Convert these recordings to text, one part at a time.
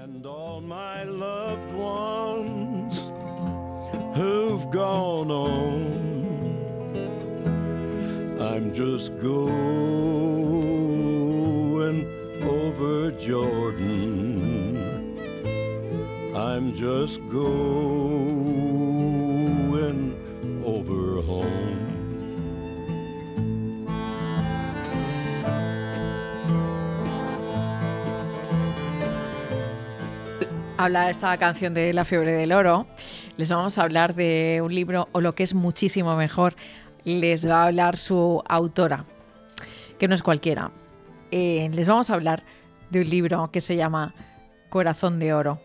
And all my loved ones who've gone on, I'm just going over Jordan. I'm just going over home. Habla esta canción de La fiebre del oro. Les vamos a hablar de un libro, o lo que es muchísimo mejor, les va a hablar su autora, que no es cualquiera. Les vamos a hablar de un libro que se llama Corazón de oro.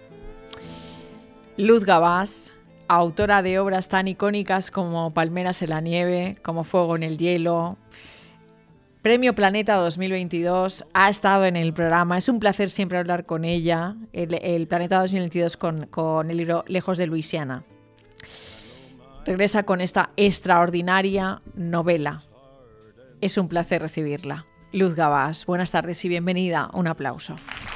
Luz Gabás, autora de obras tan icónicas como Palmeras en la nieve, como Fuego en el hielo, Premio Planeta 2022, ha estado en el programa. Es un placer siempre hablar con ella. El Planeta 2022 con el libro Lejos de Luisiana. Regresa con esta extraordinaria novela. Es un placer recibirla. Luz Gabás, buenas tardes y bienvenida. Un aplauso.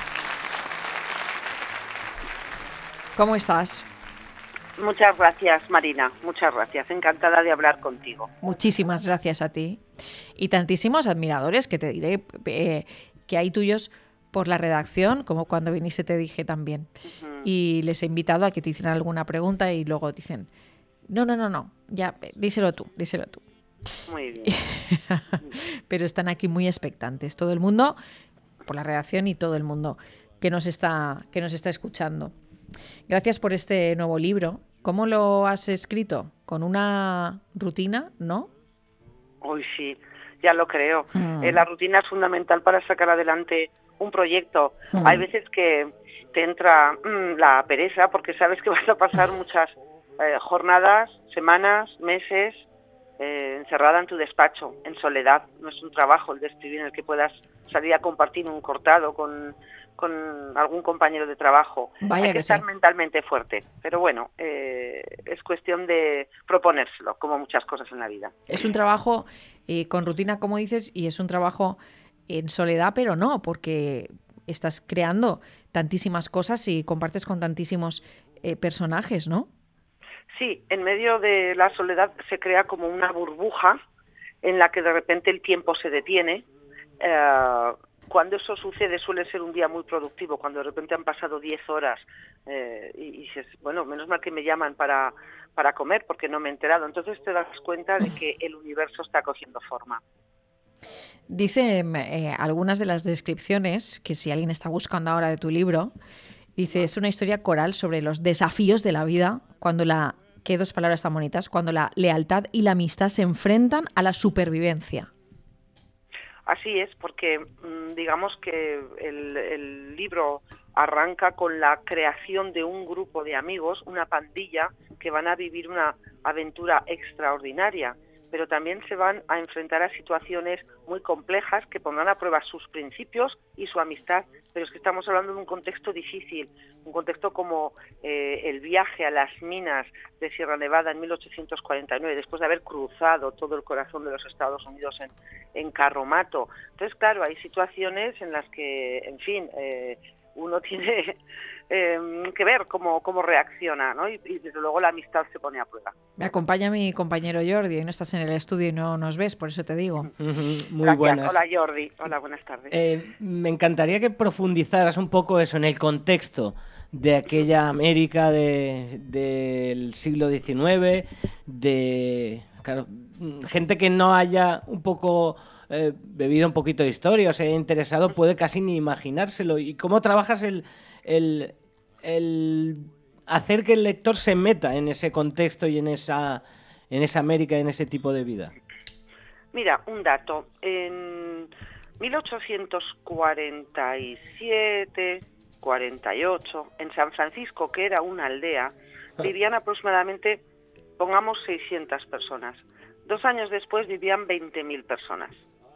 ¿Cómo estás? Muchas gracias, Marina. Muchas gracias. Encantada de hablar contigo. Muchísimas gracias a ti. Y tantísimos admiradores que te diré que hay tuyos por la redacción, como cuando viniste te dije también. Uh-huh. Y les he invitado a que te hicieran alguna pregunta y luego dicen, no, ya, díselo tú. Muy bien. Pero están aquí muy expectantes. Todo el mundo, por la redacción y todo el mundo que nos está escuchando. Gracias por este nuevo libro. ¿Cómo lo has escrito? ¿Con una rutina, no? Uy, sí, ya lo creo. La rutina es fundamental para sacar adelante un proyecto. Hay veces que te entra la pereza porque sabes que vas a pasar muchas jornadas, semanas, meses encerrada en tu despacho, en soledad. No es un trabajo el de escribir en el que puedas salir a compartir un cortado con algún compañero de trabajo. Vaya Hay que estar mentalmente fuerte, pero bueno, es cuestión de proponérselo, como muchas cosas en la vida. Es un trabajo con rutina, como dices, y es un trabajo en soledad, pero no, porque estás creando tantísimas cosas y compartes con tantísimos personajes, ¿no? Sí, en medio de la soledad se crea como una burbuja en la que de repente el tiempo se detiene. Cuando eso sucede suele ser un día muy productivo, cuando de repente han pasado 10 horas y dices, bueno, menos mal que me llaman para comer porque no me he enterado. Entonces te das cuenta de que el universo está cogiendo forma. Dice algunas de las descripciones, que si alguien está buscando ahora de tu libro, dice, es una historia coral sobre los desafíos de la vida, qué dos palabras tan bonitas, cuando la lealtad y la amistad se enfrentan a la supervivencia. Así es, porque digamos que el libro arranca con la creación de un grupo de amigos, una pandilla, que van a vivir una aventura extraordinaria, pero también se van a enfrentar a situaciones muy complejas que pondrán a prueba sus principios y su amistad, pero es que estamos hablando de un contexto difícil, un contexto como el viaje a las minas de Sierra Nevada en 1849, después de haber cruzado todo el corazón de los Estados Unidos en carromato. Entonces, claro, hay situaciones en las que, en fin, uno tiene que ver cómo reacciona, ¿no? Y desde luego la amistad se pone a prueba. Me acompaña mi compañero Jordi, hoy no estás en el estudio y no nos ves, por eso te digo. Muy Gracias. buenas. Hola Jordi, hola, buenas tardes. Me encantaría que profundizaras un poco eso en el contexto de aquella América del siglo XIX, de gente que no haya un poco bebido un poquito de historia o se haya interesado puede casi ni imaginárselo. ¿Y cómo trabajas el hacer que el lector se meta en ese contexto y en esa América, en ese tipo de vida? Mira, un dato. En 1847, 48, en San Francisco, que era una aldea, vivían aproximadamente, pongamos, 600 personas. 2 años después vivían 20.000 personas.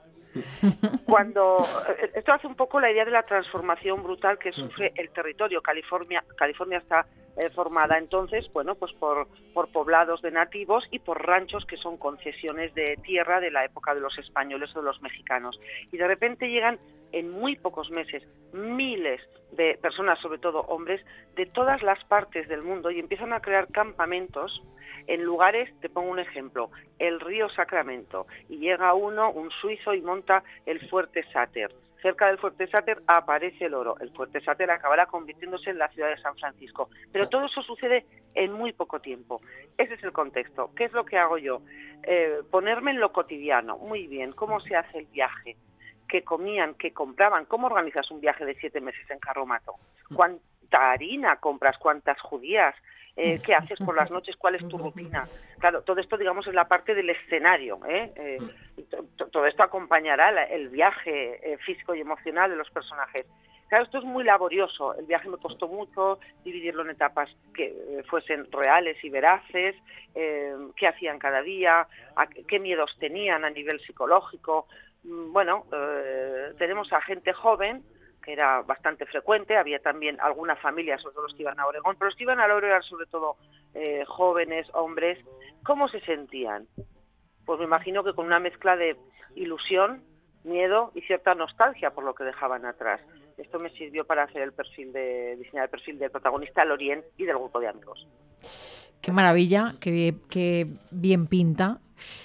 Esto hace un poco la idea de la transformación brutal que sufre el territorio. California está formada entonces, bueno, pues por poblados de nativos y por ranchos que son concesiones de tierra de la época de los españoles o de los mexicanos. Y de repente llegan en muy pocos meses miles de personas, sobre todo hombres, de todas las partes del mundo y empiezan a crear campamentos en lugares, te pongo un ejemplo, el río Sacramento, y llega uno, un suizo, y monta el Fuerte Sater. Cerca del Fuerte Sater aparece el oro. El Fuerte Sater acabará convirtiéndose en la ciudad de San Francisco. Pero todo eso sucede en muy poco tiempo. Ese es el contexto. ¿Qué es lo que hago yo? Ponerme en lo cotidiano. Muy bien, ¿cómo se hace el viaje? ¿Qué comían? ¿Qué compraban? ¿Cómo organizas un viaje de 7 meses en carromato? ¿Cuánta harina compras? ¿Cuántas judías? ¿Qué haces por las noches? ¿Cuál es tu rutina? Claro, todo esto, digamos, es la parte del escenario. Todo esto acompañará el viaje físico y emocional de los personajes. Claro, esto es muy laborioso. El viaje me costó mucho dividirlo en etapas que fuesen reales y veraces, qué hacían cada día, qué miedos tenían a nivel psicológico. Bueno, tenemos a gente joven, que era bastante frecuente, había también alguna familia, sobre todo los que iban a Oregón, pero los que iban a Oregón eran sobre todo jóvenes, hombres. ¿Cómo se sentían? Pues me imagino que con una mezcla de ilusión, miedo y cierta nostalgia por lo que dejaban atrás. Esto me sirvió para hacer diseñar el perfil del protagonista, Lorien, y del grupo de amigos. Qué maravilla, qué bien pinta.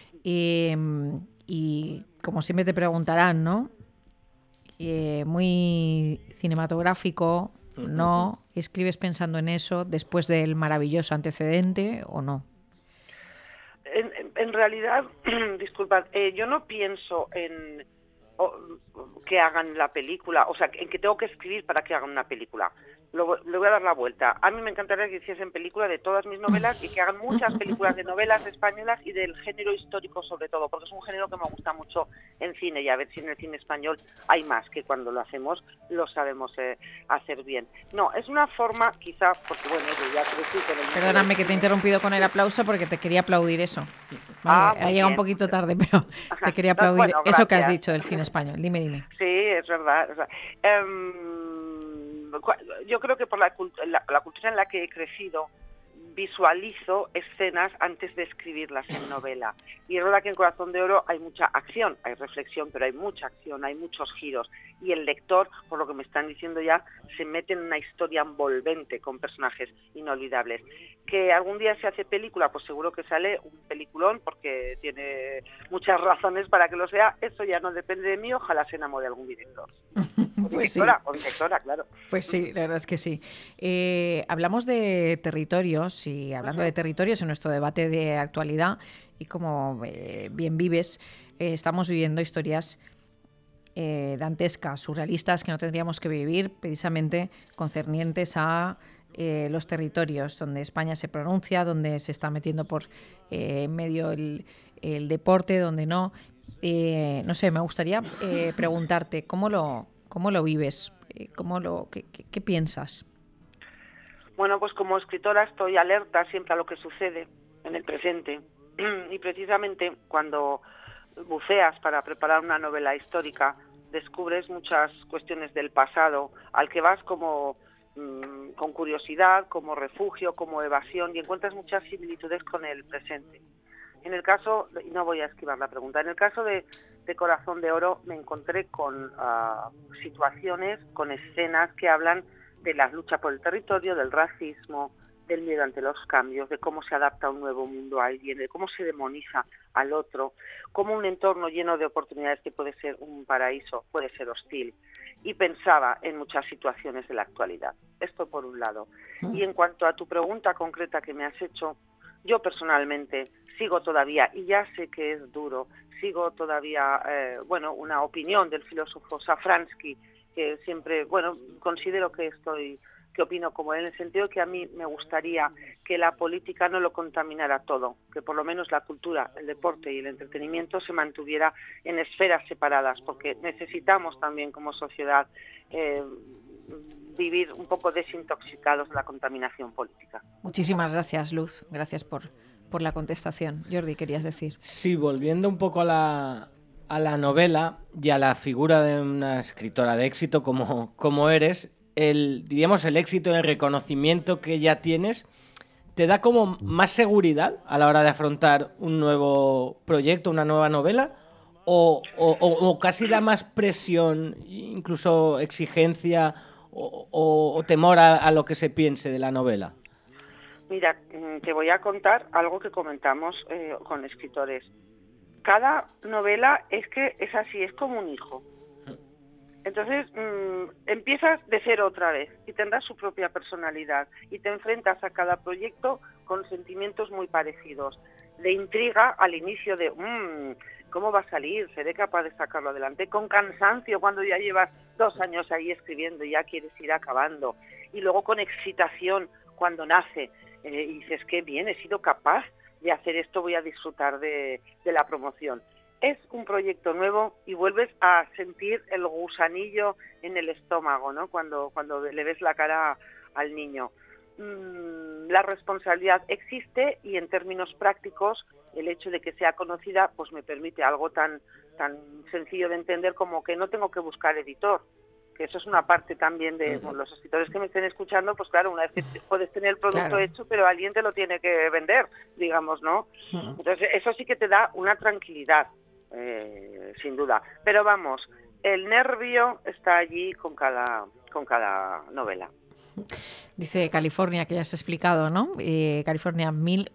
Y como siempre te preguntarán, ¿no? Muy cinematográfico, ¿no? ¿Escribes pensando en eso después del maravilloso antecedente o no? En realidad, disculpad, yo no pienso en que hagan la película, o sea, en que tengo que escribir para que hagan una película. Le voy a dar la vuelta. A mí me encantaría que hiciesen película de todas mis novelas y que hagan muchas películas de novelas españolas y del género histórico sobre todo, porque es un género que me gusta mucho en cine, y a ver si en el cine español hay más, que cuando lo hacemos lo sabemos hacer bien. No, es una forma, quizá, porque bueno, yo ya crecí con el... Perdóname que te he interrumpido con el aplauso porque te quería aplaudir eso. Vale, ha llegado un poquito tarde, pero te quería aplaudir eso que has dicho del cine español. Dime. Sí, es verdad. O sea, yo creo que por la cultura en la que he crecido, visualizo escenas antes de escribirlas en novela. Y es verdad que en Corazón de Oro hay mucha acción, hay reflexión, pero hay mucha acción, hay muchos giros. Y el lector, por lo que me están diciendo ya, se mete en una historia envolvente con personajes inolvidables. ¿Que algún día se hace película? Pues seguro que sale un peliculón, porque tiene muchas razones para que lo sea. Eso ya no depende de mí, ojalá se enamore algún director. Pues sí. O directora, claro. Pues sí, la verdad es que sí. Hablamos de territorios, y hablando de territorios en nuestro debate de actualidad, y como bien vives, estamos viviendo historias dantescas, surrealistas, que no tendríamos que vivir, precisamente concernientes a los territorios donde España se pronuncia, donde se está metiendo por medio el deporte, donde no. No sé, me gustaría preguntarte ¿cómo lo vives? ¿Qué piensas? Bueno, pues como escritora estoy alerta siempre a lo que sucede en el presente, y precisamente cuando buceas para preparar una novela histórica descubres muchas cuestiones del pasado al que vas como con curiosidad, como refugio, como evasión, y encuentras muchas similitudes con el presente. En el caso, y no voy a esquivar la pregunta, en el caso de Corazón de Oro me encontré con situaciones, con escenas que hablan de la lucha por el territorio, del racismo, del miedo ante los cambios, de cómo se adapta un nuevo mundo a alguien, de cómo se demoniza al otro, cómo un entorno lleno de oportunidades que puede ser un paraíso puede ser hostil. Y pensaba en muchas situaciones de la actualidad. Esto por un lado. Y en cuanto a tu pregunta concreta que me has hecho, yo personalmente sigo todavía, y ya sé que es duro, sigo todavía, una opinión del filósofo Safransky, que siempre, considero que opino como él, en el sentido que a mí me gustaría que la política no lo contaminara todo, que por lo menos la cultura, el deporte y el entretenimiento se mantuviera en esferas separadas, porque necesitamos también como sociedad vivir un poco desintoxicados de la contaminación política. Muchísimas gracias, Luz. Gracias por la contestación. Jordi, ¿querías decir? Sí, volviendo un poco a la novela y a la figura de una escritora de éxito como eres, el éxito, el reconocimiento que ya tienes, ¿te da como más seguridad a la hora de afrontar un nuevo proyecto, una nueva novela? o casi da más presión, incluso exigencia o temor a lo que se piense de la novela? Mira, te voy a contar algo que comentamos con escritores. Cada novela es así, es como un hijo. Entonces empiezas de cero otra vez y tendrás su propia personalidad y te enfrentas a cada proyecto con sentimientos muy parecidos. De intriga al inicio de ¿cómo va a salir? ¿Seré capaz de sacarlo adelante? Con cansancio cuando ya llevas 2 años ahí escribiendo y ya quieres ir acabando. Y luego con excitación cuando nace y dices, qué bien, he sido capaz de hacer esto, voy a disfrutar de la promoción. Es un proyecto nuevo y vuelves a sentir el gusanillo en el estómago, ¿no? Cuando le ves la cara al niño. La responsabilidad existe y en términos prácticos el hecho de que sea conocida pues me permite algo tan sencillo de entender como que no tengo que buscar editor, que eso es una parte también de los escritores que me estén escuchando, pues claro, una vez que puedes tener el producto hecho, pero alguien te lo tiene que vender, digamos, ¿no? Entonces eso sí que te da una tranquilidad, sin duda, pero vamos, el nervio está allí con cada novela. Dice California, que ya has explicado, ¿no? California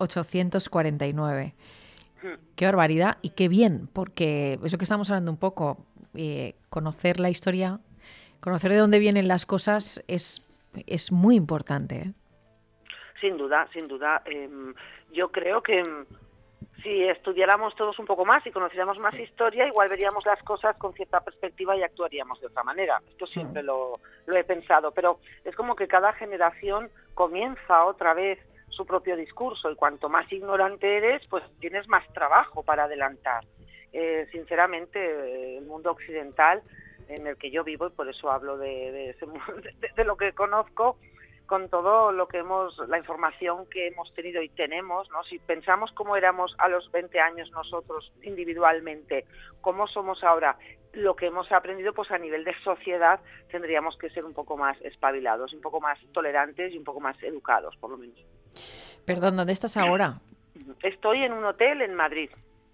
1849. Qué barbaridad y qué bien, porque eso que estamos hablando un poco, conocer la historia, conocer de dónde vienen las cosas es muy importante, ¿eh? Sin duda, sin duda. Yo creo que si estudiáramos todos un poco más y conociéramos más historia, igual veríamos las cosas con cierta perspectiva y actuaríamos de otra manera. Esto siempre lo he pensado, pero es como que cada generación comienza otra vez su propio discurso y cuanto más ignorante eres, pues tienes más trabajo para adelantar. Sinceramente, el mundo occidental en el que yo vivo, y por eso hablo de lo que conozco, con todo lo que la información que hemos tenido y tenemos, ¿no? Si pensamos cómo éramos a los 20 años nosotros individualmente, cómo somos ahora, lo que hemos aprendido, pues a nivel de sociedad tendríamos que ser un poco más espabilados, un poco más tolerantes y un poco más educados, por lo menos. Perdón, ¿dónde estás ahora? Estoy en un hotel en Madrid.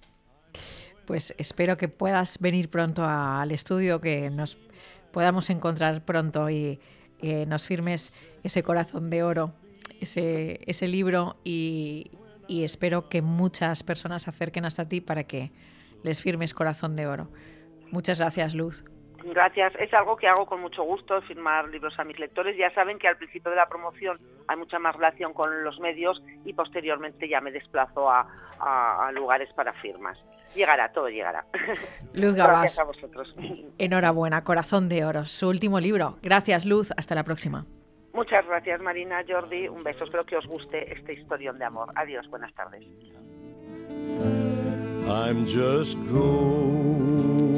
Pues espero que puedas venir pronto al estudio, que nos podamos encontrar pronto y nos firmes ese Corazón de Oro, ese libro y espero que muchas personas se acerquen hasta ti para que les firmes Corazón de Oro. Muchas gracias, Luz. Gracias. Es algo que hago con mucho gusto, firmar libros a mis lectores. Ya saben que al principio de la promoción hay mucha más relación con los medios y posteriormente ya me desplazo a lugares para firmas. Llegará, todo llegará. Luz Gabás, gracias a vosotros. Enhorabuena, Corazón de Oro, su último libro. Gracias, Luz. Hasta la próxima. Muchas gracias, Marina, Jordi. Un beso. Espero que os guste este historión de amor. Adiós, buenas tardes. I'm just going